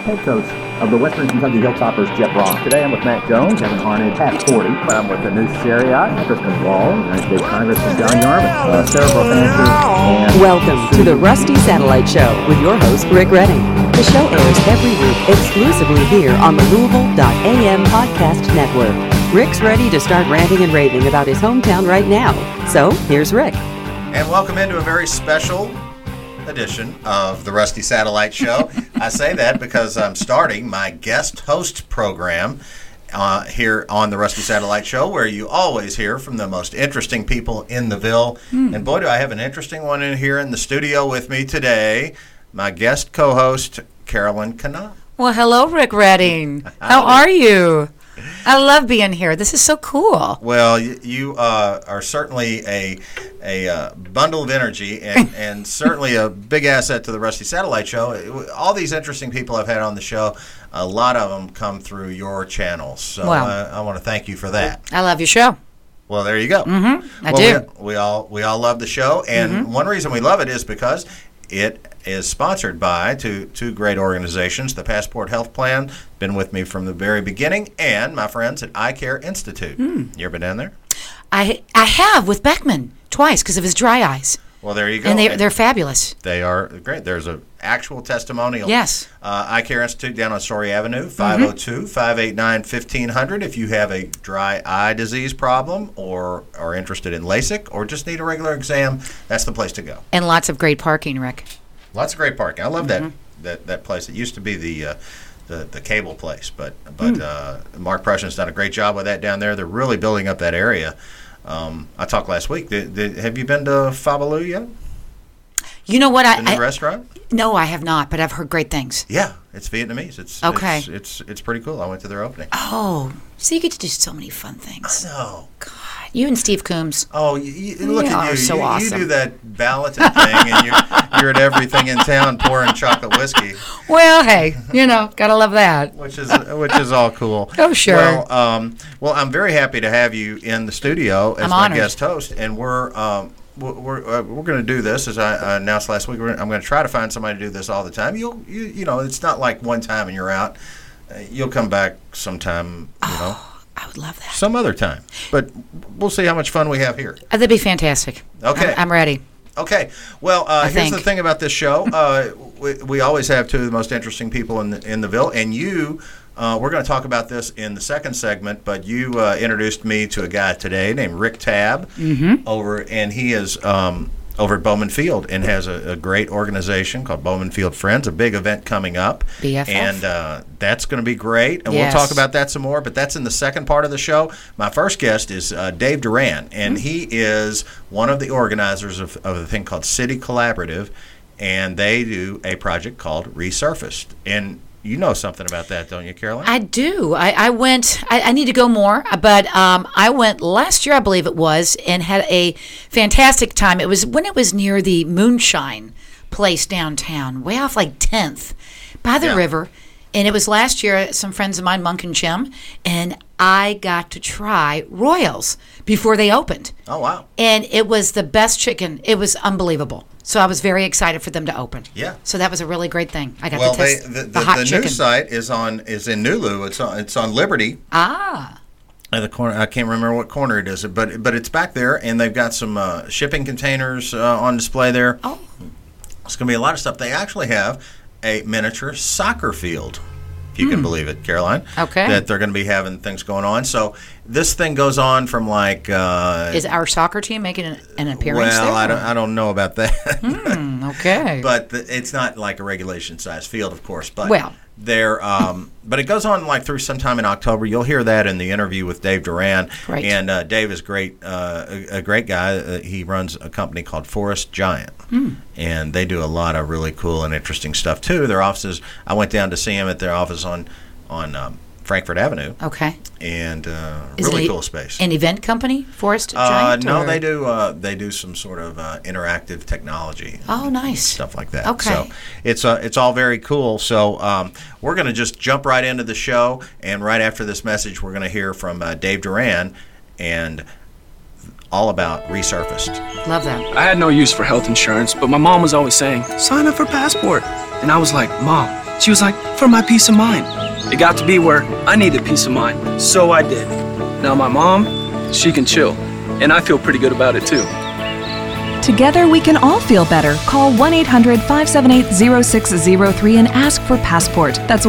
head coach of the Western Kentucky Hilltoppers, Jeff Brock. Today I'm with Matt Jones, Kevin Harned, Pat Forty. I'm with Anu Shariat, Kristen Wall, United States Congressman John Yarmouth, Sarah Bothancher, and welcome to the Rusty Satellite Show with your host, Rick Redding. The show airs every week exclusively here on the Louisville.am podcast network. Rick's ready to start ranting and raving about his hometown right now. So, here's Rick. And welcome into a very special edition of the Rusty Satellite Show. I say that because I'm starting my guest host program here on the Rusty Satellite Show, where you always hear from the most interesting people in the Ville. And boy, do I have an interesting one in here in the studio with me today. My guest co-host, Carolyn Canal. Well, hello, Rick Redding. How are you? I love being here. This is so cool. Well, you are certainly a bundle of energy and certainly a big asset to the Rusty Satellite Show. All these interesting people I've had on the show, a lot of them come through your channels. So wow. I want to thank you for that. I love your show. Well, there you go. I do. We all love the show, and one reason we love it is because it is sponsored by two great organizations, the Passport Health Plan, been with me from the very beginning, and my friends at Eye Care Institute. You ever been down there? I have with Beckman twice because of his dry eyes. Well, there you go. And they're fabulous. They are great. There's an actual testimonial. Yes. Eye Care Institute down on Story Avenue, 502-589-1500. If you have a dry eye disease problem or are interested in LASIK or just need a regular exam, that's the place to go. And lots of great parking, Rick. Lots of great parking. I love that place. It used to be the cable place, but Mark Prussian's done a great job with that down there. They're really building up that area. I talked last week. Have you been to Fabaloo yet? You know what? The new restaurant? No, I have not, but I've heard great things. Yeah, it's Vietnamese. It's okay. It's pretty cool. I went to their opening. Oh, so you get to do so many fun things. I know. God, you and Steve Coombs. Oh, look at you! So awesome. You do that balloting thing, and you're at everything in town pouring chocolate whiskey. Well, hey, gotta love that. Which is all cool. Oh, sure. Well, I'm very happy to have you in the studio as my guest host, and we're going to do this as I announced last week. I'm going to try to find somebody to do this all the time. You it's not like one time and you're out. You'll come back sometime. I would love that. Some other time, but we'll see how much fun we have here. That'd be fantastic. Okay, I'm ready. Okay. Well, here's the thing about this show. We always have two of the most interesting people in the Ville, and you. We're going to talk about this in the second segment, but you introduced me to a guy today named Rick Tabb and he is over at Bowman Field and has a great organization called Bowman Field Friends, a big event coming up. BFF. And that's going to be great, and we'll talk about that some more, but that's in the second part of the show. My first guest is Dave Duran, and he is one of the organizers of a thing called City Collaborative, and they do a project called Resurfaced. And you know something about that, don't you, Caroline? I do. I went, I need to go more, but I went last year, I believe it was, and had a fantastic time. It was when it was near the Moonshine place downtown, way off like 10th, by the river. And it was last year, some friends of mine, Monk and Jim, and I got to try Royals before they opened. Oh, wow. And it was the best chicken. It was unbelievable. So I was very excited for them to open. Yeah. So that was a really great thing. I got to test the hot chicken. The new site is in Nulu. It's on Liberty. Ah. At the corner, I can't remember what corner it is, but it's back there, and they've got some shipping containers on display there. Oh. It's going to be a lot of stuff. They actually have a miniature soccer field, if you can believe it, Caroline. Okay. That they're going to be having things going on. So this thing goes on from like... is our soccer team making an appearance there? Well, I don't know about that. Okay. But it's not like a regulation-sized field, of course. But well... but it goes on like through sometime in October. You'll hear that in the interview with Dave Duran. Right. And Dave is great, a great guy. He runs a company called Forest Giant, and they do a lot of really cool and interesting stuff too. Their offices. I went down to see him at their office on Frankfurt Avenue. Okay. And really cool space. An event company, Forest Giant? No, they do some sort of interactive technology. Oh, nice. Stuff like that. Okay. So it's all very cool. So we're going to just jump right into the show, and right after this message, we're going to hear from Dave Duran and all about Resurfaced. Love that. I had no use for health insurance, but my mom was always saying, sign up for Passport. And I was like, Mom, She was like, for my peace of mind. It got to be where I needed peace of mind, so I did. Now my mom, she can chill, and I feel pretty good about it too. Together we can all feel better. Call 1-800-578-0603 and ask for Passport. That's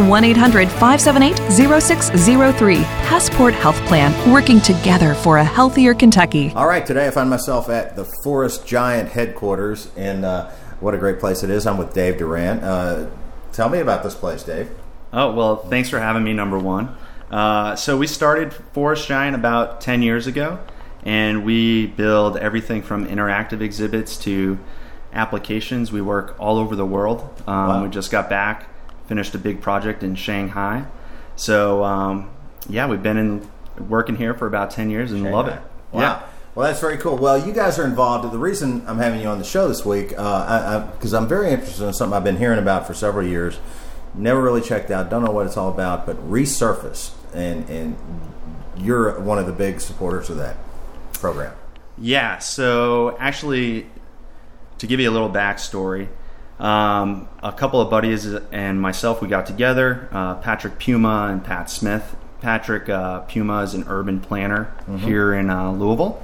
1-800-578-0603. Passport Health Plan, working together for a healthier Kentucky. All right, today I find myself at the Forest Giant headquarters, and what a great place it is. I'm with Dave Durant. Tell me about this place, Dave. Oh, well, thanks for having me, number one. So we started Forest Giant about 10 years ago. And we build everything from interactive exhibits to applications. We work all over the world. Wow. We just got back, finished a big project in Shanghai. So, we've been working here for about 10 years and love it. Wow. Yeah. Well, that's very cool. Well, you guys are involved. The reason I'm having you on the show this week, because I'm very interested in something I've been hearing about for several years. Never really checked out. Don't know what it's all about, but Resurface. And you're one of the big supporters of that program. Yeah, so actually, to give you a little backstory, a couple of buddies and myself, we got together, Patrick Puma and Pat Smith. Patrick Puma is an urban planner here in Louisville.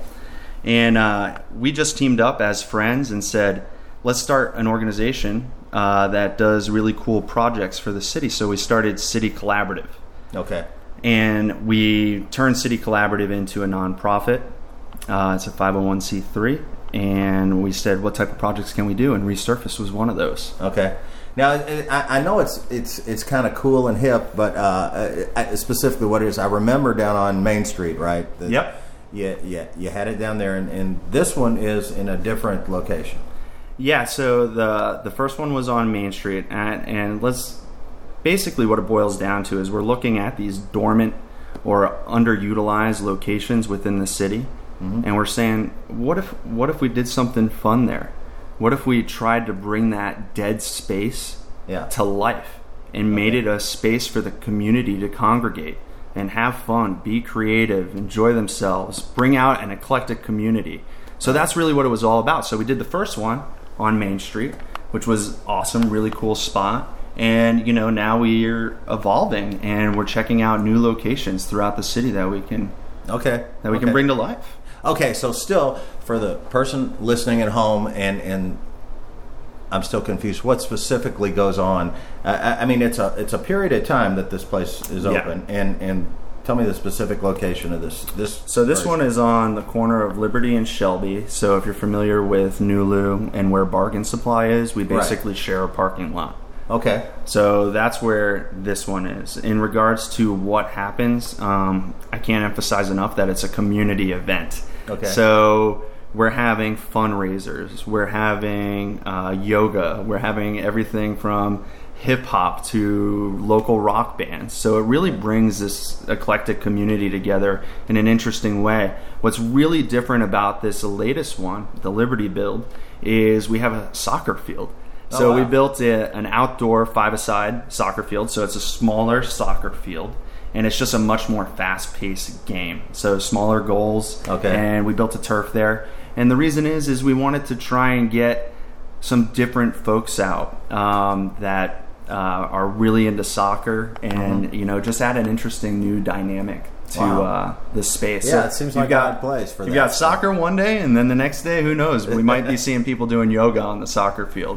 And we just teamed up as friends and said, let's start an organization that does really cool projects for the city. So we started City Collaborative. Okay. And we turned City Collaborative into a nonprofit. It's a 501c3, and we said, what type of projects can we do? And Resurface was one of those. Okay. Now, I know it's kind of cool and hip, but specifically what it is, I remember down on Main Street, right? Yep. Yeah, you had it down there, and this one is in a different location. Yeah, so the first one was on Main Street, and basically what it boils down to is we're looking at these dormant or underutilized locations within the city. And we're saying, what if we did something fun there? What if we tried to bring that dead space to life and made it a space for the community to congregate and have fun, be creative, enjoy themselves, bring out an eclectic community. So that's really what it was all about. So we did the first one on Main Street, which was awesome, really cool spot. And now we're evolving and we're checking out new locations throughout the city that we can can bring to life. Okay, so still, for the person listening at home, and I'm still confused, what specifically goes on? I mean, it's a period of time that this place is open, and tell me the specific location of this. So this one is on the corner of Liberty and Shelby. So if you're familiar with Nulu and where Bargain Supply is, we basically share a parking lot. Okay. So that's where this one is. In regards to what happens, I can't emphasize enough that it's a community event. Okay. So we're having fundraisers, we're having yoga, we're having everything from hip-hop to local rock bands. So it really brings this eclectic community together in an interesting way. What's really different about this latest one, the Liberty build, is we have a soccer field. So we built an outdoor five-a-side soccer field, so it's a smaller soccer field, and it's just a much more fast-paced game. So smaller goals, and we built a turf there. And the reason is we wanted to try and get some different folks out that are really into soccer, and just add an interesting new dynamic to this space. Yeah, so it seems like a good place for that. You got soccer one day, and then the next day, who knows? We might be seeing people doing yoga on the soccer field.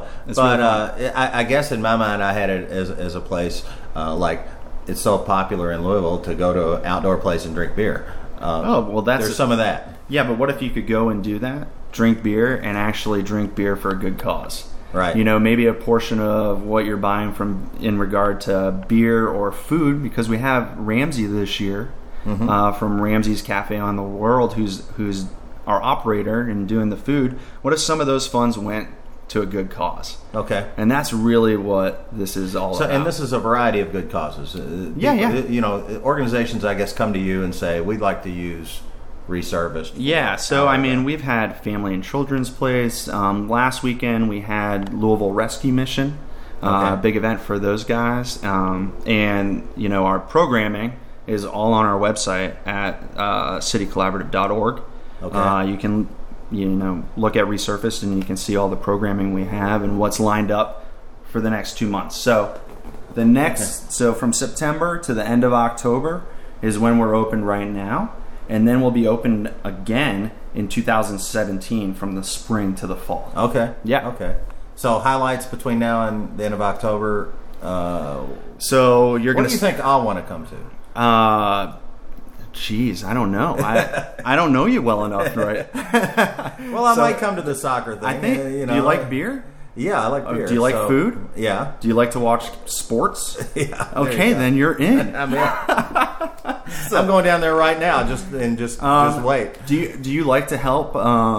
I guess in my mind, I had it as a place like it's so popular in Louisville to go to an outdoor place and drink beer. There's some of that. Yeah, but what if you could go and do that, drink beer, and actually drink beer for a good cause? Right. Maybe a portion of what you're buying from in regard to beer or food, because we have Ramsey this year from Ramsey's Cafe on the World, who's our operator and doing the food. What if some of those funds went to a good cause? Okay. And that's really what this is all about. And this is a variety of good causes. Organizations, I guess, come to you and say, we'd like to use Resurfaced. Yeah, so we've had Family and Children's Place. Last weekend we had Louisville Rescue Mission, a big event for those guys. And our programming is all on our website at citycollaborative.org. You can look at Resurfaced and you can see all the programming we have and what's lined up for the next 2 months. So The next, so from September to the end of October is when we're open right now, and then we'll be open again in 2017 from the spring to the fall. Okay. Yeah. Okay. So highlights between now and the end of October. So you're What going do you think I'll want to come to? Geez, I don't know. I don't know you well enough, right? Well, I might come to the soccer thing. I think. You know, do you like beer? Yeah, I like beer. Do you like food? Yeah. Do you like to watch sports? Yeah. Okay, then you're in. I'm going down there right now. Just wait. Do you like to help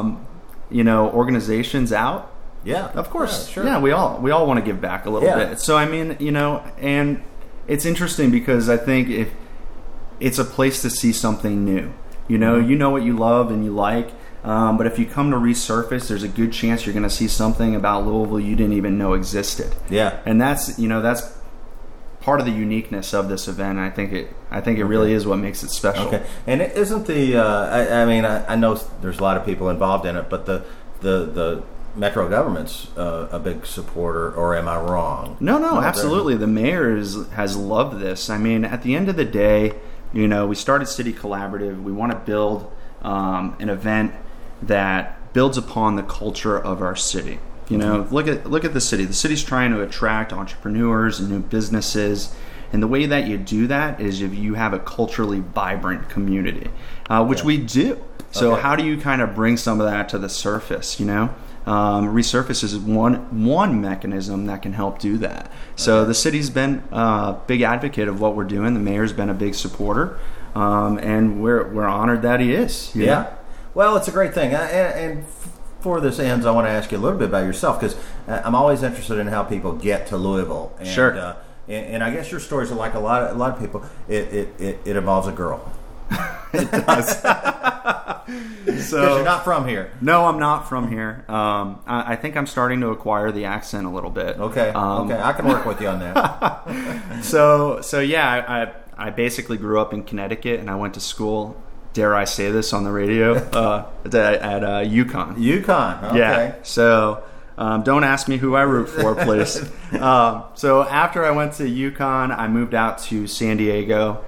organizations out? Yeah, Of course. Yeah, sure. Yeah, we all want to give back a little bit. So I mean, and it's interesting because I think if it's a place to see something new. You know what you love and you like. But if you come to Resurface, there's a good chance you're going to see something about Louisville you didn't even know existed. Yeah, and that's part of the uniqueness of this event. I think it really is what makes it special. Okay, and it isn't the? I know there's a lot of people involved in it, but the Metro government's a big supporter, or am I wrong? No, absolutely. The mayor has loved this. I mean, at the end of the day, we started City Collaborative. We want to build an event that builds upon the culture of our city. Look at the city. The city's trying to attract entrepreneurs and new businesses, and the way that you do that is if you have a culturally vibrant community, which we do. So how do you kind of bring some of that to the surface? Resurface is one mechanism that can help do that. So the city's been a big advocate of what we're doing. The mayor's been a big supporter, and we're honored that he is. Yeah. Well, it's a great thing. And for this ends, I want to ask you a little bit about yourself, because I'm always interested in how people get to Louisville. And, sure. And I guess your stories are like a lot of people. It involves a girl. It does. Because you're not from here. No, I'm not from here. I think I'm starting to acquire the accent a little bit. Okay. I can work with you on that. So yeah, I basically grew up in Connecticut, and I went to school. Dare I say this on the radio? At UConn. UConn. Okay. Yeah. So don't ask me who I root for, please. So after I went to UConn, I moved out to San Diego.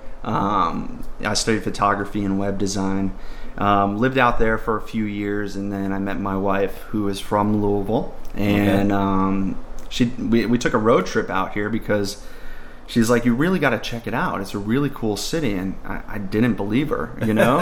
I studied photography and web design. Lived out there for a few years, and then I met my wife, who is from Louisville, and we took a road trip out here because she's like, you really got to check it out. It's a really cool city, and I didn't believe her.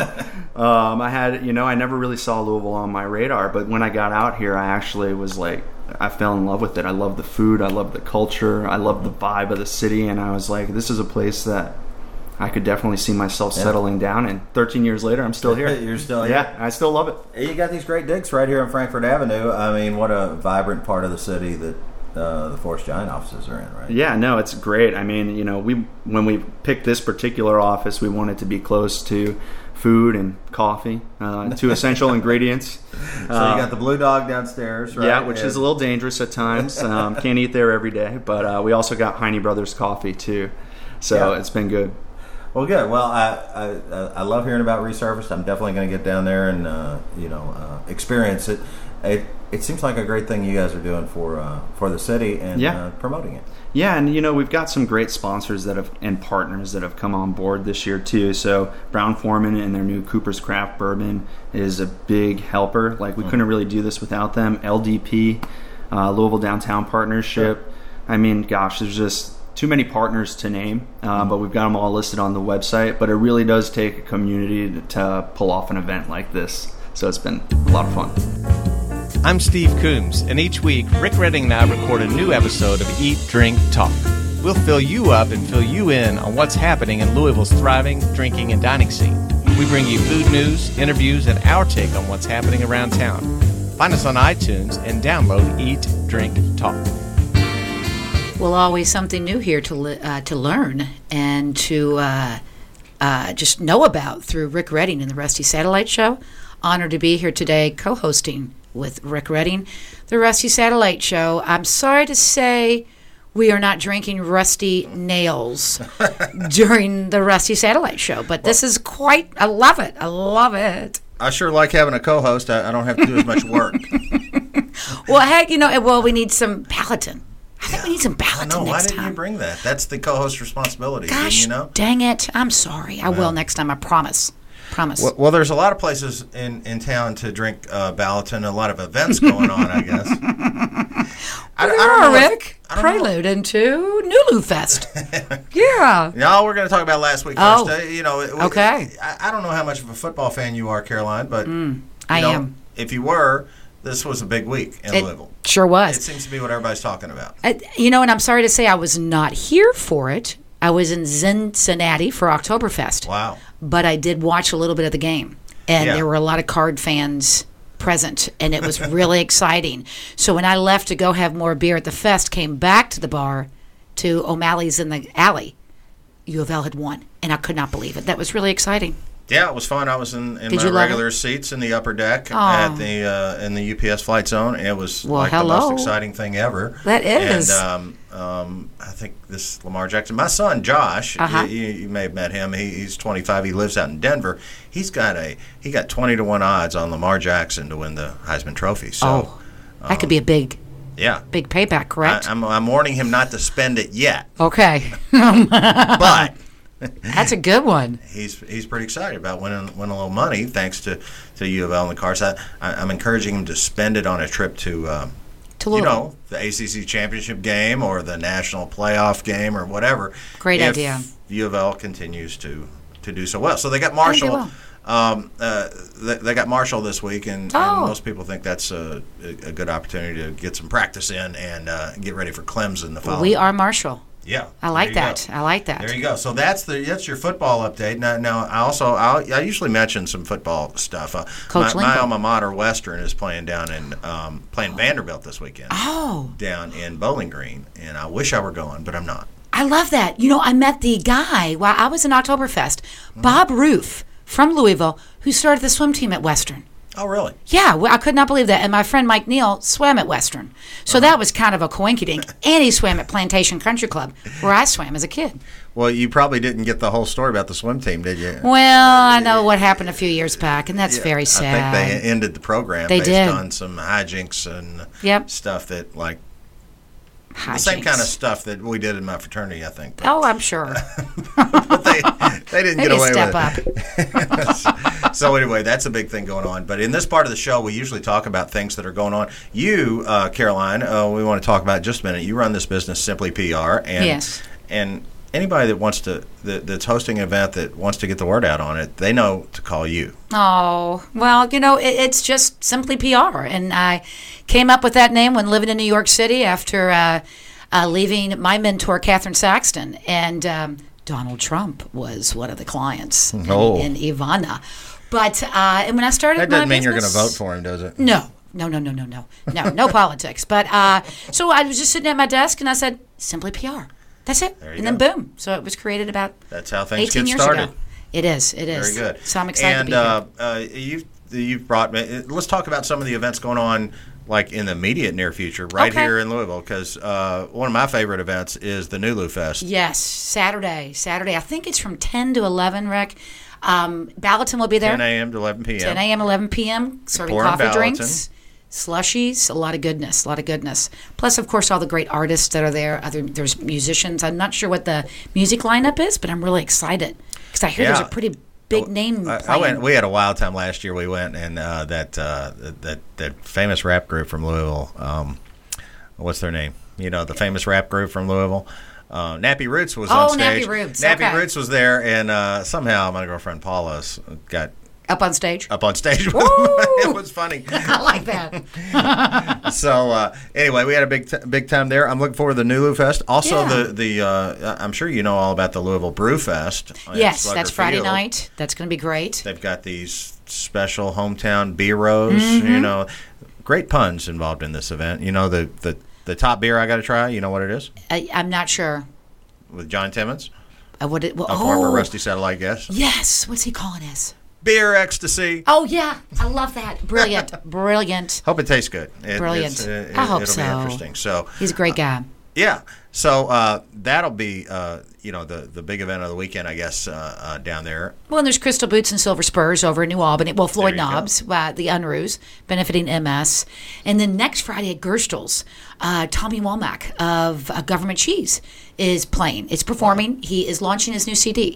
I never really saw Louisville on my radar, but when I got out here, I actually was like, I fell in love with it. I love the food, I love the culture, I love the vibe of the city, and I was like, this is a place that I could definitely see myself settling down, and 13 years later, I'm still here. You're still here? Yeah, I still love it. You got these great digs right here on Frankfort Avenue. I mean, what a vibrant part of the city that the Forest Giant offices are in, right? Yeah, no, it's great. I mean, when we picked this particular office, we wanted to be close to food and coffee, two essential ingredients. So you got the Blue Dog downstairs, right? Yeah, which is a little dangerous at times. Can't eat there every day, but we also got Heine Brothers coffee too. So it's been good. Well, good. Well, I love hearing about Resurfaced. I'm definitely going to get down there and experience it. It seems like a great thing you guys are doing for the city and promoting it. Yeah, and we've got some great sponsors and partners that have come on board this year too. So Brown-Forman and their new Cooper's Craft Bourbon is a big helper. Like we couldn't really do this without them. LDP, Louisville Downtown Partnership. Sure. I mean, gosh, there's just too many partners to name, but we've got them all listed on the website. But it really does take a community to pull off an event like this. So it's been a lot of fun. I'm Steve Coombs, and each week, Rick Redding and I record a new episode of Eat, Drink, Talk. We'll fill you up and fill you in on what's happening in Louisville's thriving drinking and dining scene. We bring you food news, interviews, and our take on what's happening around town. Find us on iTunes and download Eat, Drink, Talk. Well, always something new here to learn and to just know about through Rick Redding and the Rusty Satellite Show. Honored to be here today co-hosting with Rick Redding, the Rusty Satellite Show. I'm sorry to say we are not drinking rusty nails during the Rusty Satellite Show, but this is quite, I love it. I love it. I sure like having a co-host. I don't have to do as much work. Well, heck, we need some Paladin. I think we need some Balatin No, why next didn't you time. bring that? That's the co-host responsibility. Gosh, You know. dang it. I'm sorry. I will next time. I promise. Promise. Well, there's a lot of places in town to drink Balatin. A lot of events going on, I guess. I don't know, Rick. Prelude into Nulu Fest. Yeah. No, we're going to talk about last week Oh. first. Okay. I don't know how much of a football fan you are, Caroline, but I you know, am. If you were, this was a big week in It Louisville. sure was. It seems to be what everybody's talking about. And I'm sorry to say I was not here for it. I was in Cincinnati for Oktoberfest. Wow. But I did watch a little bit of the game. And Yeah. there were a lot of Card fans present, and it was really exciting. So when I left to go have more beer at the fest, came back to the bar to O'Malley's in the alley, U of L had won, and I could not believe it. That was really exciting. Yeah, it was fun. I was in Did my you love regular it? seats in the upper deck Aw. at the in the UPS flight zone. It was Well, like the hello. most exciting thing ever. That is. And I think this Lamar Jackson, my son Josh, Uh-huh. you may have met him. He's 25. He lives out in Denver. He got 20-1 odds on Lamar Jackson to win the Heisman Trophy. So That could be a big yeah, payback, correct? I'm warning him not to spend it yet, Okay. but. That's a good one. He's pretty excited about winning a little money thanks to U of L and the car. So I'm encouraging him to spend it on a trip to Louisville. the ACC championship game or the national playoff game or whatever. Great if idea. U of L continues to do so well. So they got Marshall. They got Marshall this week, and most people think that's a good opportunity to get some practice in and get ready for Clemson the following. We are Marshall. Yeah, I like there you that. go. I like that. There you go. So that's your football update. Now I usually mention some football stuff. Coach my Lincoln. alma mater, Western, is playing down in playing Vanderbilt this weekend. Oh, Down in Bowling Green, and I wish I were going, but I'm not. I love that. I met the guy while I was in Oktoberfest, Bob Roof from Louisville, who started the swim team at Western. Oh, really? Yeah, I could not believe that. And my friend Mike Neal swam at Western. So that was kind of a coinkydink. And he swam at Plantation Country Club, where I swam as a kid. Well, you probably didn't get the whole story about the swim team, did you? Well, I know what happened a few years back, and that's very I sad. think they ended the program They based did. on some hijinks and Yep. stuff that the same kind of stuff that we did in my fraternity, I think. But, Oh, I'm sure. but they didn't Maybe get away step with it. up. So anyway, that's a big thing going on. But in this part of the show, we usually talk about things that are going on. You, Caroline, we want to talk about in just a minute. You run this business, Simply PR, and Yes. and anybody that wants to that's hosting an event that wants to get the word out on it, they know to call you. Oh, well, it's just Simply PR. And I came up with that name when living in New York City after leaving my mentor, Catherine Saxton. And Donald Trump was one of the clients in Ivana. But and when I started That doesn't my mean you're going to business- vote for him, does it? No, no politics. But so I was just sitting at my desk and I said, Simply PR. That's it. There you And then go. boom. So it was created about That's how things 18 get years started. ago. It is. Very good. So I'm excited to be here. And you've brought me. Let's talk about some of the events going on, like in the immediate near future, right Okay. here in Louisville. Because one of my favorite events is the Nulu Fest. Yes, Saturday. I think it's from 10 to 11, Rick. Balatin will be there. 10 a.m. to 11 p.m. 10 a.m., 11 p.m., serving Pouring coffee, Balatin. drinks, slushies, a lot of goodness. Plus, of course, all the great artists that are there. There's musicians. I'm not sure what the music lineup is, but I'm really excited because I hear there's Yeah. a pretty big name I playing. went. We had a wild time last year. We went and that famous rap group from Louisville. What's their name? The famous rap group from Louisville. Nappy Roots was on stage. Nappy Roots. Nappy Okay. Roots was there, and somehow my girlfriend Paula got Up on stage. up on stage with them. It was funny. I like that. So anyway, we had a big time there. I'm looking forward to the Nulu Fest. Also, Yeah. I'm sure you know all about the Louisville Brew Fest. at Yes, Slugger that's Friday Field. night. That's going to be great. They've got these special hometown beeros. Mm-hmm. Great puns involved in this event. The top beer I got to try. You know what it is? I'm not sure. With John Timmons, a A former Rusty Satellite guest. Yes. What's he calling us? Beer ecstasy. Oh, yeah. I love that. Brilliant. Hope it tastes good. Brilliant. I hope it'll so. be interesting. So He's a great guy. Yeah. So that'll be, the big event of the weekend, I guess, down there. Well, and there's Crystal Boots and Silver Spurs over in New Albany. Well, Floyd There you Knobs, the Unruhs, benefiting MS. And then next Friday at Gerstl's, Tommy Womack of Government Cheese is playing. It's performing. He is launching his new CD.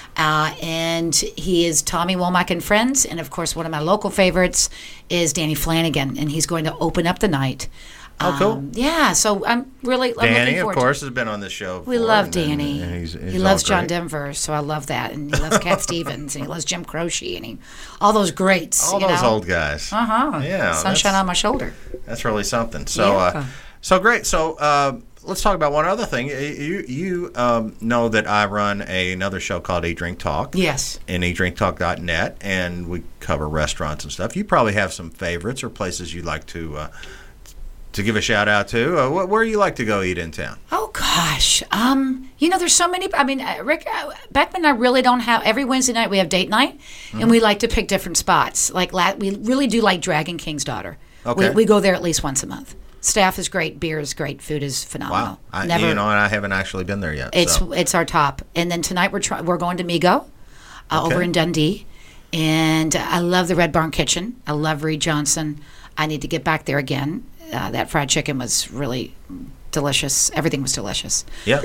And he is Tommy Womack and Friends. And, of course, one of my local favorites is Danny Flanagan. And he's going to open up the night. Oh, cool. Yeah, so I'm Danny, looking of forward course, has been on this show before. We love and Danny. he's he loves all John great. Denver, so I love that. And he loves Cat Stevens, and he loves Jim Croce, and all those greats. All those old guys. Uh-huh. Yeah. Sunshine on my shoulder. That's really something. So, Yeah. so great. So let's talk about one other thing. You know that I run another show called Eat, Drink, Talk. Yes. And eatdrinktalk.net, and we cover restaurants and stuff. You probably have some favorites or places you'd like to give a shout out to. Where do you like to go eat in town? Oh gosh, there's so many. I mean, Rick, Beckman, I really don't have. Every Wednesday night we have date night, and we like to pick different spots. Like we really do like Dragon King's Daughter. Okay. We go there at least once a month. Staff is great, beer is great, food is phenomenal. Wow, and I haven't actually been there yet. It's our top. And then tonight we're going to Migo, over in Dundee, and I love the Red Barn Kitchen. I love Reed Johnson. I need to get back there again. That fried chicken was really delicious. Everything was delicious. Yeah.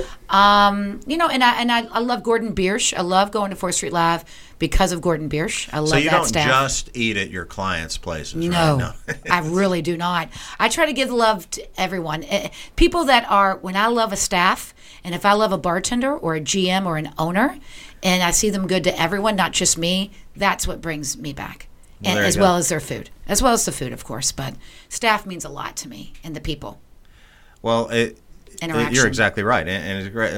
And I love Gordon Biersch. I love going to 4th Street Live because of Gordon Biersch. I love that staff. So you don't just eat at your clients' places, no, right? No, I really do not. I try to give love to everyone. People that are, when I love a staff, and if I love a bartender or a GM or an owner, and I see them good to everyone, not just me, that's what brings me back. Well, as well as their food, as well as the food, of course. But staff means a lot to me, and the people. Well, Interaction. You're exactly right, and it's great.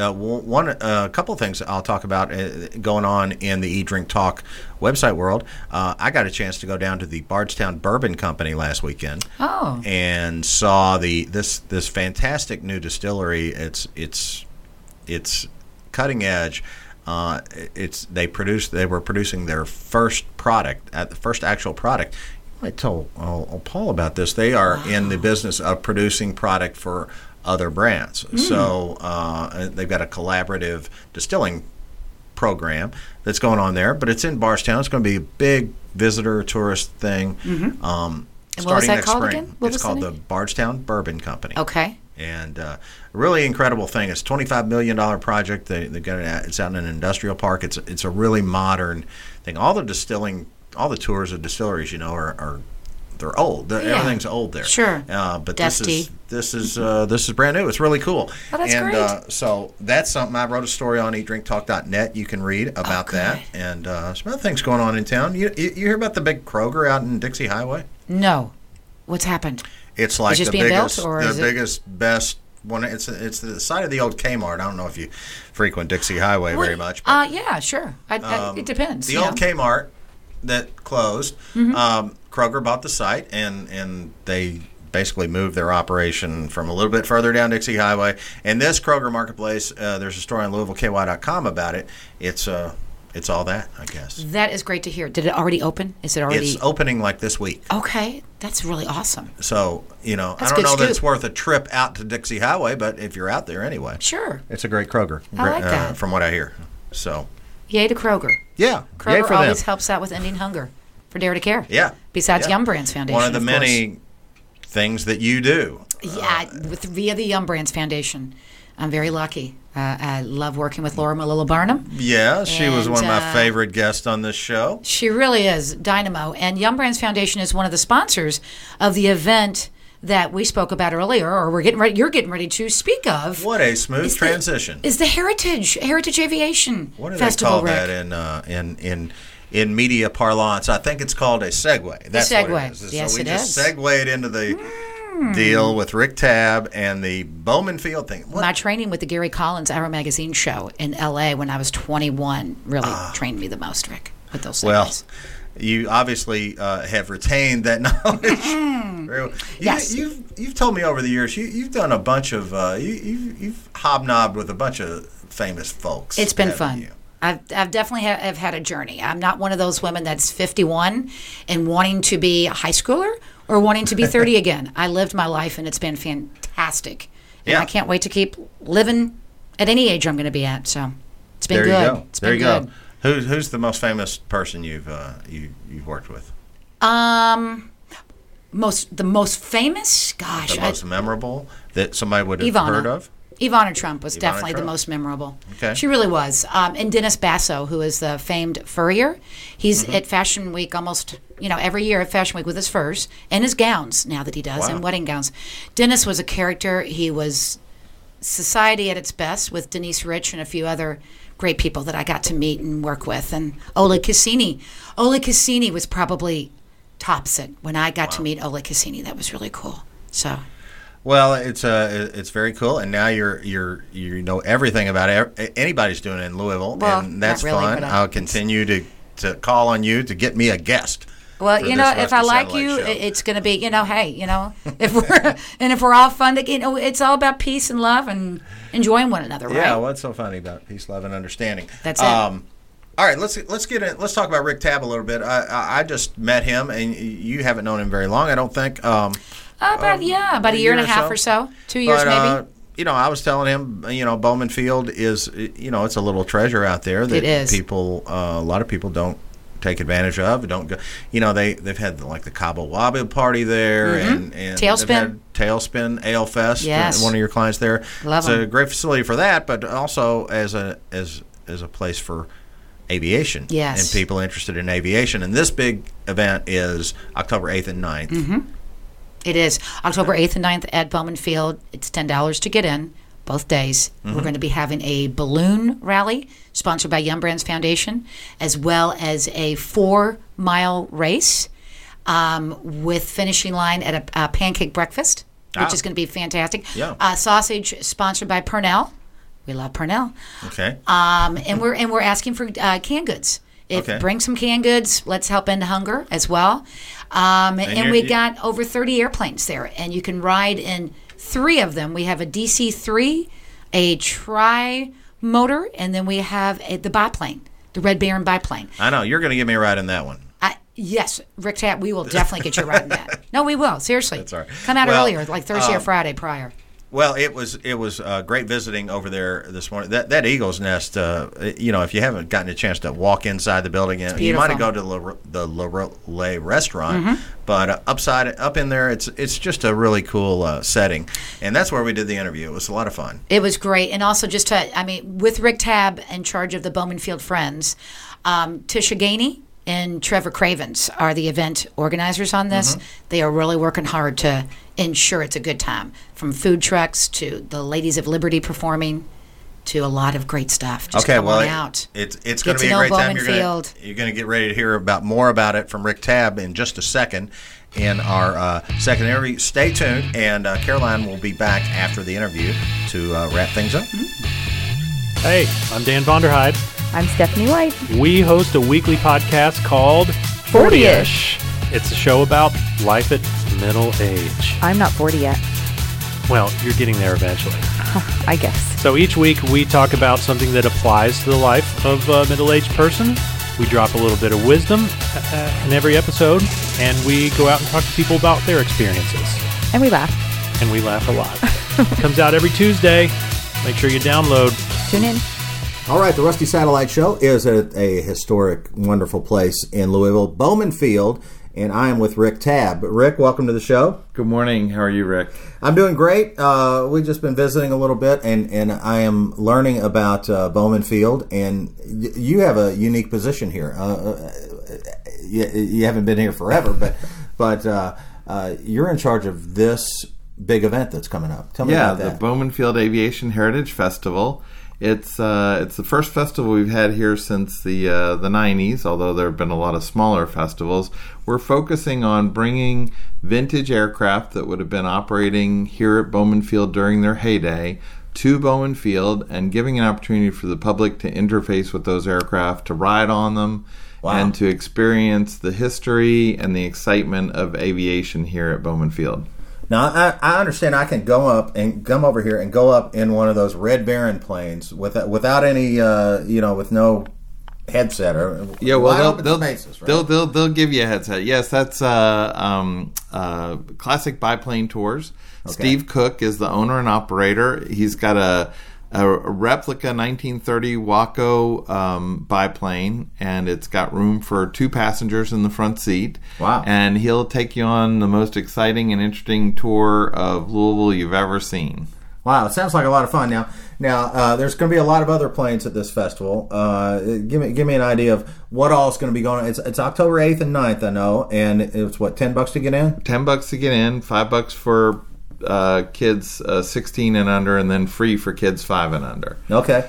A couple of things I'll talk about going on in the Eat, Drink, Talk website world. I got a chance to go down to the Bardstown Bourbon Company last weekend. Oh. And saw this fantastic new distillery. It's cutting edge. They were producing their first product, the first actual product. I told Paul about this. They are in the business of producing product for other brands. So they've got a collaborative distilling program that's going on there, but it's in Bardstown. It's going to be a big visitor tourist thing. And what was starting that next called spring. again? What It's was called the the name? Bardstown Bourbon Company. Okay. And a really incredible thing. It's a $25 million project. They've got it's out in an industrial park. It's a really modern thing. All the tours of distilleries, are they're old. Everything's old there. Sure. But Dusty. this is brand new. It's really cool. Oh, that's great. So that's something. I wrote a story on eatdrinktalk.net. You can read about that. And some other things going on in town. You hear about the big Kroger out in Dixie Highway? No. What's happened? It's like just the being built, biggest, or is it- biggest, best one. It's the site of the old Kmart. I don't know if you frequent Dixie Highway very much. But, Yeah, sure. It depends. the old Kmart that closed. Kroger bought the site, and they basically moved their operation from a little bit further down Dixie Highway. And this Kroger Marketplace, there's a story on LouisvilleKY.com about it. It's all that, I guess. That is great to hear. Did it already open? Is it already? It's opening like this week. Okay, that's really awesome. So, I That's don't good know that scoop. it's worth a trip out to Dixie Highway, but if you're out there anyway. Sure. It's a great Kroger, I like that. from what I hear. So, Yay to Kroger. yeah. Yay Kroger for always them. helps out with ending hunger for Dare to Care. Yeah. Besides Yeah. Yum Brands Foundation. One of the course. many things that you do. Yeah, via the Yum Brands Foundation. I'm very lucky. I love working with Laura Malilla Barnum. Yeah, she was one of my And, favorite guests on this show. She really is dynamo. And Yum Brands Foundation is one of the sponsors of the event that we spoke about earlier, or you're getting ready to speak of. What a smooth transition. Is the Heritage Aviation What do Festival, they call Rick? that in media parlance? I think it's called a segue. That's segue. what it is. Yes, so we it just is. segued into the deal with Rick Tabb and the Bowman Field thing. What? My training with the Gary Collins Hour Magazine show in L.A. when I was 21 really trained me the most, Rick, with those segues. Well, you obviously have retained that knowledge. Very well. Yes. You've told me over the years you've done a bunch of you've hobnobbed with a bunch of famous folks. It's been haven't fun. you? I've definitely have had a journey. I'm not one of those women that's 51 and wanting to be a high schooler or wanting to be 30 again. I lived my life and it's been fantastic. Yeah. I can't wait to keep living at any age I'm going to be at. So it's been There good. you go. It's There been you good. go. Who's the most famous person you've worked with? The most famous? Gosh. The most memorable that somebody would have Ivana. heard of? Ivana Trump was Ivana definitely Trump. the most memorable. Okay. She really was. And Dennis Basso, who is the famed furrier, he's Mm-hmm. at Fashion Week almost, every year at Fashion Week with his furs and his gowns now that he does, Wow. and wedding gowns. Dennis was a character. He was society at its best with Denise Rich and a few other great people that I got to meet and work with. And Oleg Cassini. Oleg Cassini was probably tops it when I got to meet Oleg Cassini. That was really cool. So... Well, it's very cool, and now you know everything about anybody's doing it in Louisville, Well, and that's not really, fun. but I'll continue to call on you to get me a guest. Well, for if this I Rusty like Satellite you, show. it's going to be, if we're all fun, it's all about peace and love and enjoying one another, right? Yeah, what's so funny about peace, love, and understanding? That's it. All right, let's get in. Let's talk about Rick Tabb a little bit. I just met him, and you haven't known him very long, I don't think. About a year and a half or so, 2 years But, maybe. I was telling him, Bowman Field is, it's a little treasure out there that It is. people, a lot of people don't take advantage of. Don't go, they've had the Cabo Wabo party there, and Tailspin. they've had Tailspin Ale Fest. Yes. One of your clients there. Love it's a 'em. great facility for that, but also as a place for aviation. Yes. And people interested in aviation. And this big event is October 8th and 9th. Mm-hmm. It is October 8th and 9th at Bowman Field. It's $10 to get in both days. Mm-hmm. We're going to be having a balloon rally sponsored by Young Brands Foundation, as well as a 4-mile race with finishing line at a pancake breakfast, which is going to be fantastic. Yeah. Sausage sponsored by Purnell. We love Purnell. Okay. And we're asking for canned goods. Okay. Bring some canned goods. Let's help end hunger as well. And we got over 30 airplanes there, and you can ride in 3 of them. We have a DC-3, a tri-motor, and then we have the biplane, the Red Baron biplane. I know. You're going to give me a ride in that one. Yes, Rick Tabb, we will definitely get you a ride in that. No, we will. Seriously. That's all right. Come out Well, earlier, like Thursday or Friday prior. Well, it was great visiting over there this morning. That Eagle's Nest, if you haven't gotten a chance to walk inside the building, you might have go to the Le Relais restaurant, Mm-hmm. but up in there, it's just a really cool setting, and that's where we did the interview. It was a lot of fun. It was great. And also with Rick Tabb in charge of the Bowman Field Friends, Tisha Gainey and Trevor Cravens are the event organizers on this. Mm-hmm. They are really working hard to ensure it's a good time, from food trucks to the Ladies of Liberty performing to a lot of great stuff. Just come on out. It's Get going to be to a know great time. Bowman Field. You're going to get ready to hear more about it from Rick Tabb in just a second in our second interview. Stay tuned, and Caroline will be back after the interview to wrap things up. Hey, I'm Dan Vonderheide. I'm Stephanie White. We host a weekly podcast called 40-ish. It's a show about life at middle age. I'm not 40 yet. Well, you're getting there eventually. I guess. So each week we talk about something that applies to the life of a middle-aged person. We drop a little bit of wisdom in every episode, and we go out and talk to people about their experiences. And we laugh. And we laugh a lot. Comes out every Tuesday. Make sure you download. Tune in. All right, the Rusty Satellite Show is at a historic, wonderful place in Louisville, Bowman Field, and I am with Rick Tabb. Rick, welcome to the show. Good morning. How are you, Rick? I'm doing great. We've just been visiting a little bit, and I am learning about Bowman Field, and you have a unique position here. You haven't been here forever, but you're in charge of this big event that's coming up. Tell me about that. Yeah, the Bowman Field Aviation Heritage Festival. It's the first festival we've had here since the 90s, although there have been a lot of smaller festivals. We're focusing on bringing vintage aircraft that would have been operating here at Bowman Field during their heyday to Bowman Field and giving an opportunity for the public to interface with those aircraft, to ride on them, and to experience the history and the excitement of aviation here at Bowman Field. Now, I understand I can go up and come over here and go up in one of those Red Baron planes without any, with no headset or they'll spaces, right? they'll give you a headset. Yes, that's classic biplane tours. Steve Cook is the owner and operator. He's got a replica 1930 Waco biplane, and it's got room for 2 passengers in the front seat. Wow. And he'll take you on the most exciting and interesting tour of Louisville you've ever seen. Wow, it sounds like a lot of fun. Now, there's going to be a lot of other planes at this festival. Give me an idea of what all is going to be going on. It's October 8th and 9th, I know, and it's what, $10 to get in? $10 to get in, $5 for kids 16 and under, and then free for kids 5 and under. Okay.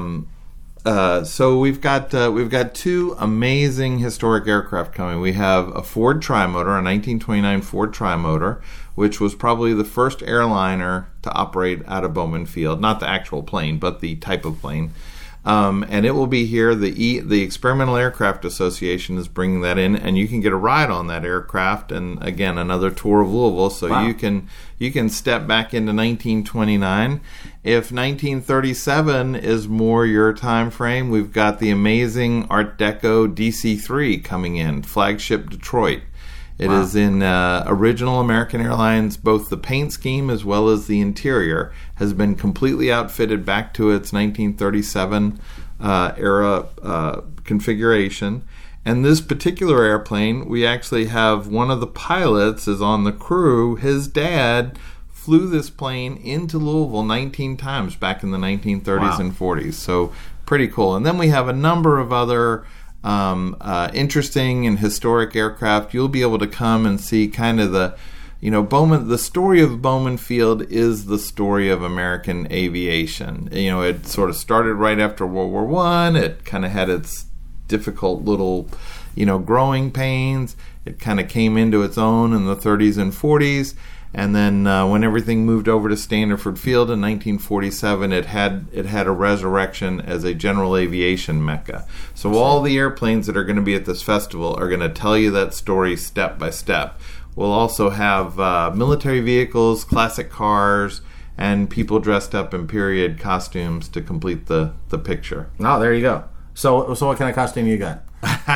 So we've got 2 amazing historic aircraft coming. We have a Ford Trimotor, a 1929 Ford Trimotor, which was probably the first airliner to operate out of Bowman Field. Not the actual plane, but the type of plane. And it will be here. The Experimental Aircraft Association is bringing that in, and you can get a ride on that aircraft. And again, another tour of Louisville, so wow. you can step back into 1929. If 1937 is more your time frame, we've got the amazing Art Deco DC-3 coming in, flagship Detroit. It wow. is in original American Airlines. Both the paint scheme as well as the interior has been completely outfitted back to its 1937 era configuration. And this particular airplane, we actually have one of the pilots is on the crew. His dad flew this plane into Louisville 19 times back in the 1930s wow. and 40s. So pretty cool. And then we have a number of other interesting and historic aircraft. You'll be able to come and see kind of the story of Bowman Field is the story of American aviation. It sort of started right after World War I. It kind of had its difficult little, growing pains. It kind of came into its own in the 30s and 40s. And then when everything moved over to Standiford Field in 1947, it had a resurrection as a general aviation mecca. So all the airplanes that are going to be at this festival are going to tell you that story step by step. We'll also have military vehicles, classic cars, and people dressed up in period costumes to complete the picture. Oh, there you go. So what kind of costume you got?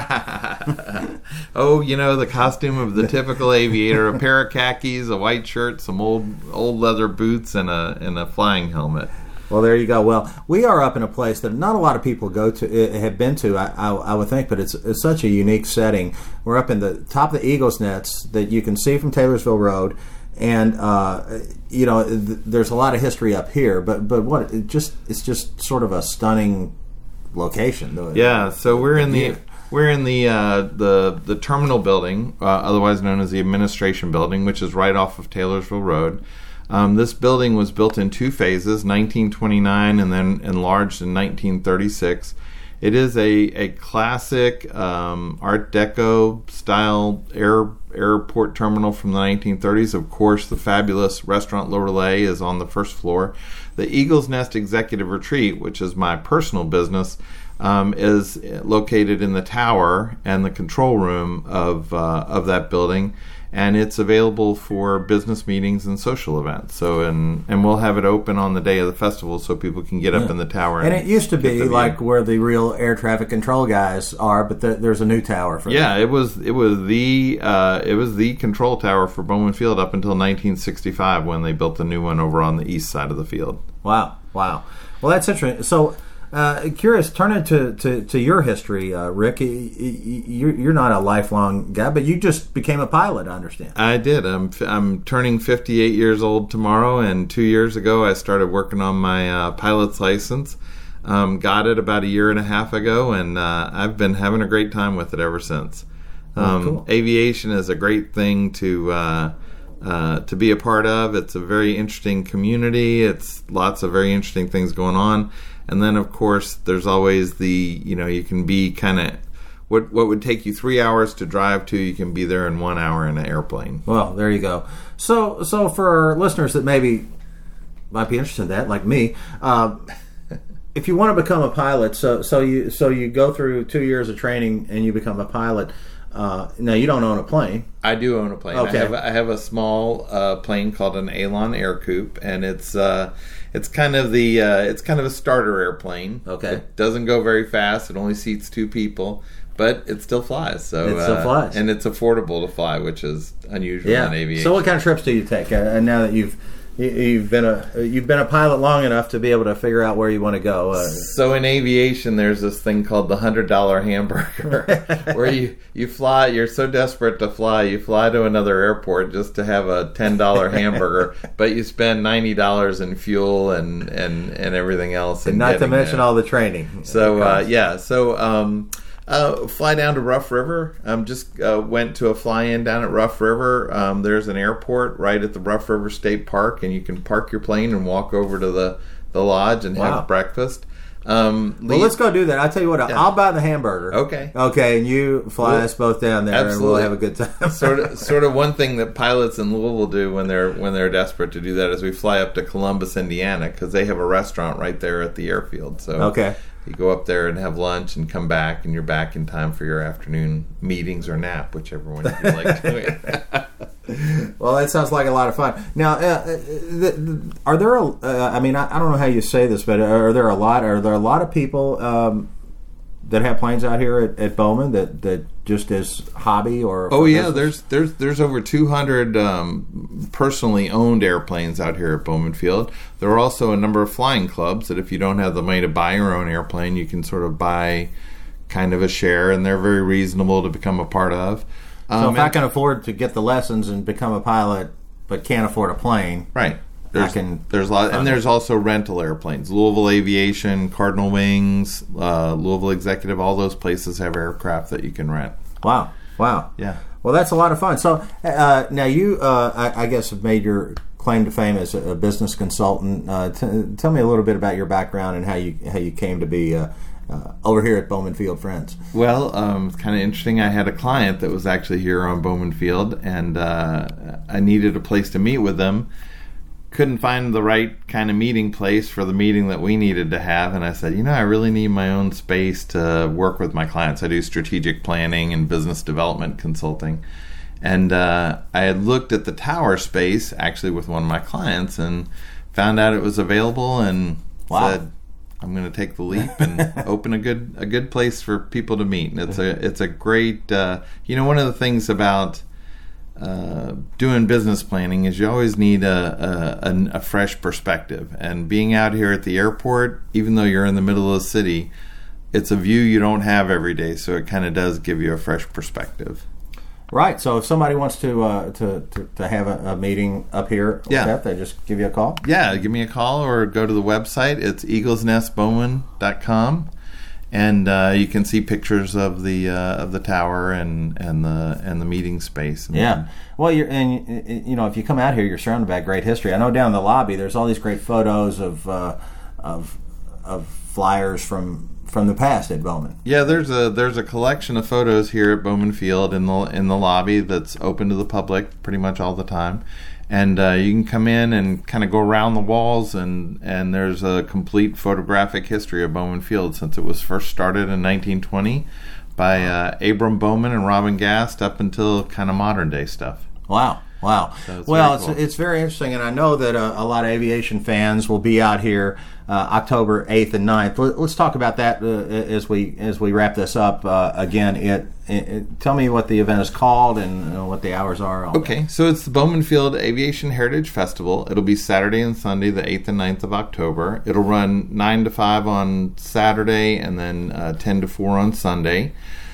Oh, the costume of the typical aviator: a pair of khakis, a white shirt, some old leather boots, and a flying helmet. Well, there you go. Well, we are up in a place that not a lot of people have been to, I would think, but it's such a unique setting. We're up in the top of the Eagle's Nest that you can see from Taylorsville Road, and there's a lot of history up here. But what it's just sort of a stunning location. Yeah. So we're in the terminal building, otherwise known as the administration building, which is right off of Taylorsville Road. This building was built in 2 phases, 1929 and then enlarged in 1936. It is a classic Art Deco style airport terminal from the 1930s. Of course, the fabulous Restaurant Le Relais is on the first floor. The Eagle's Nest Executive Retreat, which is my personal business, is located in the tower and the control room of that building, and it's available for business meetings and social events. So and we'll have it open on the day of the festival so people can get up in the tower. And it used to be like where the real air traffic control guys are, but there's a new tower for that. It was the control tower for Bowman Field up until 1965 when they built the new one over on the east side of the field. Wow. Well, that's interesting. So. Curious, turn it to your history, Rick. You're not a lifelong guy, but you just became a pilot, I understand. I did. I'm turning 58 years old tomorrow, and 2 years ago I started working on my pilot's license. Got it about 1.5 years ago, and I've been having a great time with it ever since. Cool. Aviation is a great thing to be a part of. It's a very interesting community. It's lots of very interesting things going on. And then, of course, there's always you can be kind of, what would take you 3 hours to drive to, you can be there in 1 hour in an airplane. Well, there you go. So for our listeners that maybe might be interested in that, like me, if you want to become a pilot, so you go through 2 years of training and you become a pilot. Now you don't own a plane. I do own a plane. Okay. I have a small plane called an Alon Air Coupe, and it's kind of a starter airplane. Okay. It doesn't go very fast. It only seats 2 people, but it still flies. So it still flies, and it's affordable to fly, which is unusual in aviation. So, what kind of trips do you take? And now that you've been a pilot long enough to be able to figure out where you want to go. So in aviation, there's this thing called the $100 hamburger, where you fly. You're so desperate to fly, you fly to another airport just to have a $10 hamburger, but you spend $90 in fuel and everything else, and not to mention all the training. So fly down to Rough River. Just went to a fly-in down at Rough River. There's an airport right at the Rough River State Park, and you can park your plane and walk over to the lodge and have breakfast. Well, let's go do that. I'll tell you what, I'll buy the hamburger. Okay, and you fly us both down there, and we'll have a good time. sort of one thing that pilots in Louisville do when they're desperate to do that is we fly up to Columbus, Indiana, because they have a restaurant right there at the airfield. So you go up there and have lunch and come back, and you're back in time for your afternoon meetings or nap, whichever one you like doing. Well, that sounds like a lot of fun. Now, are there? I mean, I don't know how you say this, but are there a lot of people that have planes out here at Bowman that just as hobby or? Oh yeah, there's over 200 personally owned airplanes out here at Bowman Field. There are also a number of flying clubs that if you don't have the money to buy your own airplane, you can sort of buy kind of a share, and they're very reasonable to become a part of. So if I can afford to get the lessons and become a pilot, but can't afford a plane, right? There's a lot, and there's also rental airplanes. Louisville Aviation, Cardinal Wings, Louisville Executive. All those places have aircraft that you can rent. Wow! Yeah. Well, that's a lot of fun. So now you, I guess, have made your claim to fame as a business consultant. Tell me a little bit about your background and how you came to be over here at Bowman Field Friends. Well, it's kind of interesting. I had a client that was actually here on Bowman Field, and I needed a place to meet with them. Couldn't find the right kind of meeting place for the meeting that we needed to have, and I said, I really need my own space to work with my clients. I do strategic planning and business development consulting. And I had looked at the tower space, actually with one of my clients, and found out it was available, and said, I'm going to take the leap and open a good place for people to meet. And it's a great, one of the things about doing business planning is you always need a fresh perspective. And being out here at the airport, even though you're in the middle of the city, it's a view you don't have every day. So it kind of does give you a fresh perspective. Right. So if somebody wants to have a meeting up here, they just give you a call? Yeah, give me a call or go to the website. It's eaglesnestbowman.com, and you can see pictures of the tower and the meeting space. Well, if you come out here, you're surrounded by great history. I know down in the lobby there's all these great photos of flyers from the past at Bowman. Yeah, there's a collection of photos here at Bowman Field in the lobby that's open to the public pretty much all the time, and you can come in and kind of go around the walls, and there's a complete photographic history of Bowman Field since it was first started in 1920 by Abram Bowman and Robin Gast up until kind of modern day stuff. Wow. So it's very interesting, and I know that a lot of aviation fans will be out here October 8th and 9th. Let's talk about that as we wrap this up. Again, tell me what the event is called and what the hours are. Okay, so it's the Bowman Field Aviation Heritage Festival. It'll be Saturday and Sunday, the 8th and 9th of October. It'll run 9 to 5 on Saturday and then 10 to 4 on Sunday.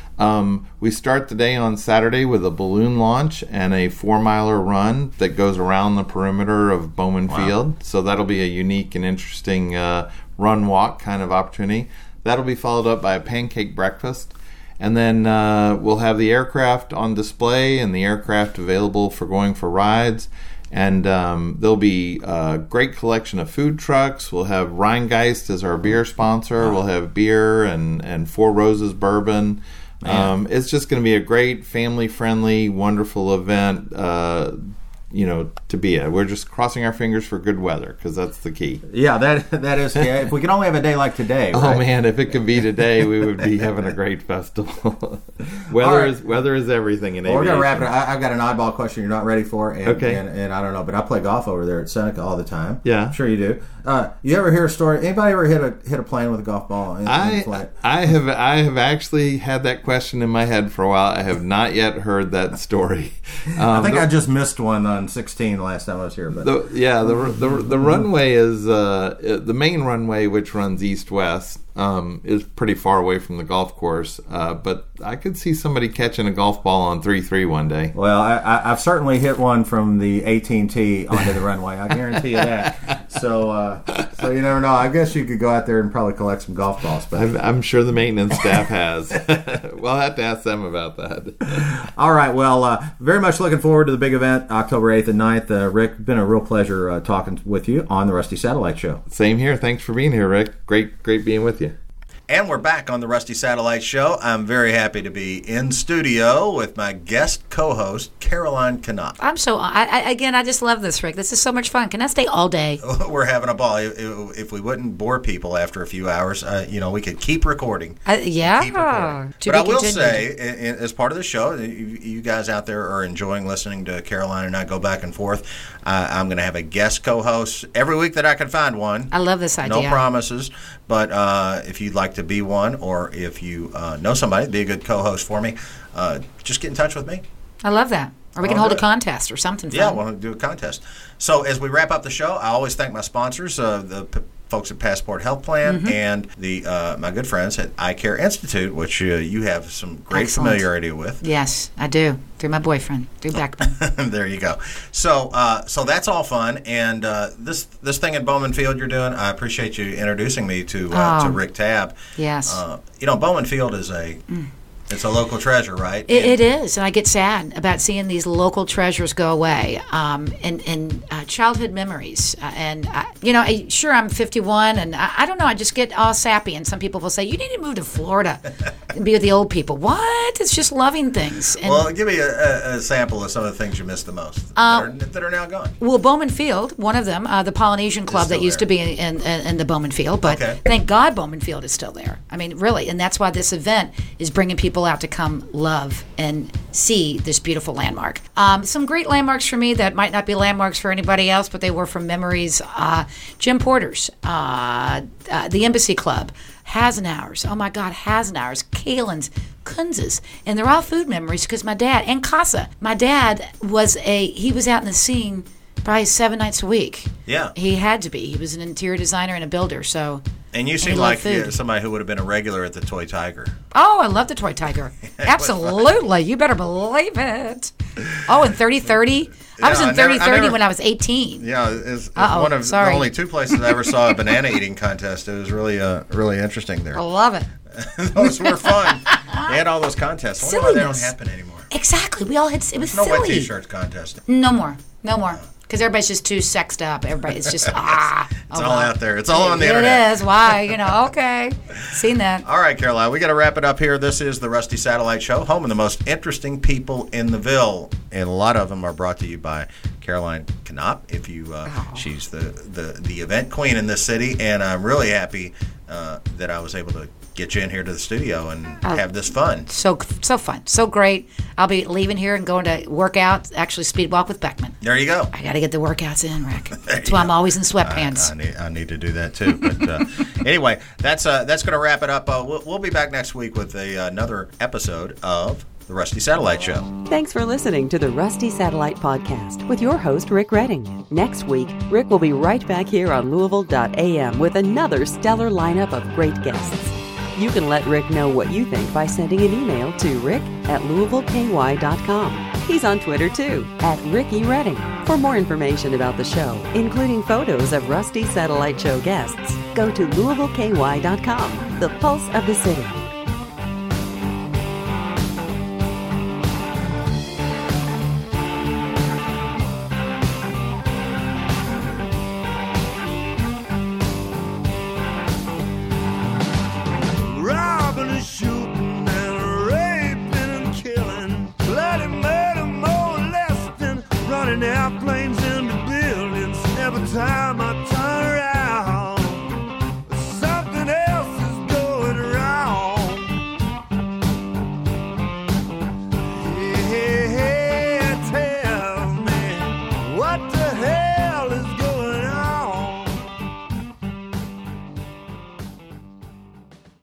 We start the day on Saturday with a balloon launch and a 4-miler run that goes around the perimeter of Bowman Field. So that'll be a unique and interesting run-walk kind of opportunity. That'll be followed up by a pancake breakfast. And then we'll have the aircraft on display and the aircraft available for going for rides. And there'll be a great collection of food trucks. We'll have Rheingeist as our beer sponsor. We'll have beer and Four Roses bourbon. It's just going to be a great family-friendly, wonderful event. to be at. We're just crossing our fingers for good weather because that's the key. Yeah, that is. Yeah, if we could only have a day like today. Oh right? man, if it could be today, we would be having a great festival. Weather is everything in aviation. We're gonna wrap it up. I've got an oddball question you're not ready for, and, okay. and I don't know, but I play golf over there at Seneca all the time. Yeah, I'm sure you do. You ever hear a story? Anybody ever hit a plane with a golf ball in flight? I have actually had that question in my head for a while. I have not yet heard that story. I think I just missed one on 16 the last time I was here. But the runway is the main runway, which runs east-west, is pretty far away from the golf course. But I could see somebody catching a golf ball on 3-3 one day. Well, I've certainly hit one from the AT&T onto the runway. I guarantee you that. So you never know. I guess you could go out there and probably collect some golf balls. But I'm sure the maintenance staff has. We'll have to ask them about that. All right. Well, very much looking forward to the big event, October 8th and 9th. Rick, been a real pleasure talking with you on the Rusty Satellite Show. Same here. Thanks for being here, Rick. Great being with you. And we're back on the Rusty Satellite Show. I'm very happy to be in studio with my guest co-host, Caroline Knapp. I'm so, I just love this, Rick. This is so much fun. Can I stay all day? We're having a ball. If we wouldn't bore people after a few hours, we could keep recording. Yeah. Keep recording. But I will say, as part of the show, you guys out there are enjoying listening to Caroline and I go back and forth. I'm going to have a guest co-host every week that I can find one. I love this idea. No promises, but if you'd like to be one, or if you know somebody, be a good co-host for me, just get in touch with me. I love that. Or we can hold a contest or something fun. Yeah, we'll do a contest. So as we wrap up the show, I always thank my sponsors, the folks at Passport Health Plan, and the my good friends at Eye Care Institute, which you have some great familiarity with. Yes, I do. Through my boyfriend, through Beckman. There you go. So that's all fun. And this thing at Bowman Field you're doing, I appreciate you introducing me to Rick Tabb. Yes. Bowman Field is it's a local treasure, right? It is, and I get sad about seeing these local treasures go away, and childhood memories. Sure, I'm 51, and I don't know, I just get all sappy, and some people will say, you need to move to Florida and be with the old people. What? It's just loving things. And, well, give me a sample of some of the things you miss the most that are now gone. Well, Bowman Field, one of them, the Polynesian Club that used to be in the Bowman Field, but thank God Bowman Field is still there. I mean, really, and that's why this event is bringing people out to come love and see this beautiful landmark. Some great landmarks for me that might not be landmarks for anybody else, but they were from memories. Jim Porter's, the Embassy Club, Hasenauer's. Oh my God, Hasenauer's, Kalen's, Kunz's, and they're all food memories because my dad, and Casa. My dad was out in the scene probably 7 nights a week. Yeah. He had to be. He was an interior designer and a builder, so. And you seem like somebody who would have been a regular at the Toy Tiger. Oh, I love the Toy Tiger. Absolutely. You better believe it. Oh, and 3030. I was in 3030 when I was 18. Yeah, it's one of the only two places I ever saw a banana eating contest. It was really interesting there. I love it. Those were fun. They had all those contests. I wonder why they don't happen anymore. Exactly. We all had, it was silly. No wet t-shirts contest. No more. Because everybody's just too sexed up. It's just, It's all out there. It's all on the internet. It is. Why? Okay. Seen that. All right, Caroline, we got to wrap it up here. This is the Rusty Satellite Show, home of the most interesting people in the Ville. And a lot of them are brought to you by Caroline Knapp. She's the event queen in this city. And I'm really happy that I was able to get you in here to the studio and have this fun. So fun. So great. I'll be leaving here and going to work out, actually speed walk with Beckman. There you go. I got to get the workouts in, Rick. That's why I'm always in sweatpants. I need to do that too. But anyway, that's going to wrap it up. We'll be back next week with another episode of the Rusty Satellite Show. Thanks for listening to the Rusty Satellite Podcast with your host, Rick Redding. Next week, Rick will be right back here on Louisville.am with another stellar lineup of great guests. You can let Rick know what you think by sending an email to rick@louisvilleky.com. He's on Twitter too, @Ricky Redding. For more information about the show, including photos of Rusty Satellite Show guests, go to louisvilleky.com, the pulse of the city.